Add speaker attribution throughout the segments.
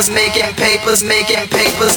Speaker 1: papers, making papers.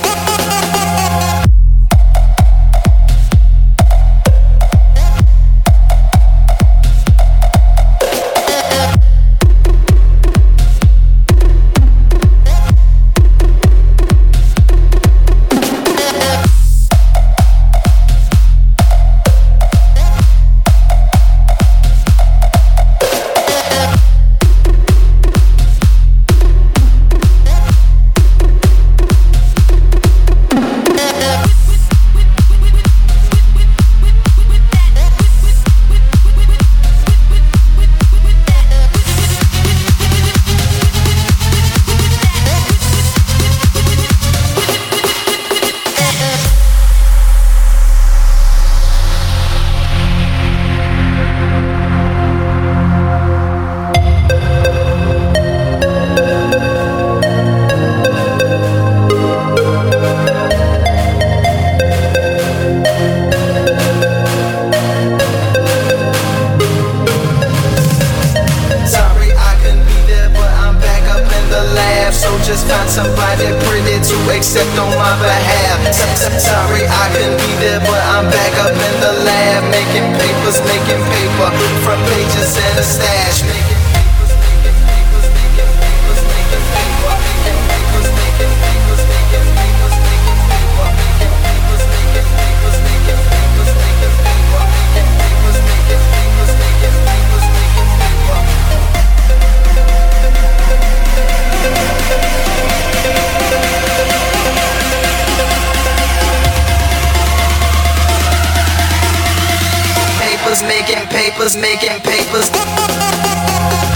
Speaker 1: Just find somebody pretty to accept on my behalf. Sorry I couldn't be there, but I'm back up in the lab, making papers, making paper, front pages and a stash. Making papers, making papers, making papers, making paper, making papers, making papers, making papers, making paper, making papers, making papers, making papers, making paper, making papers, making papers, making papers, making paper. Making papers, making papers.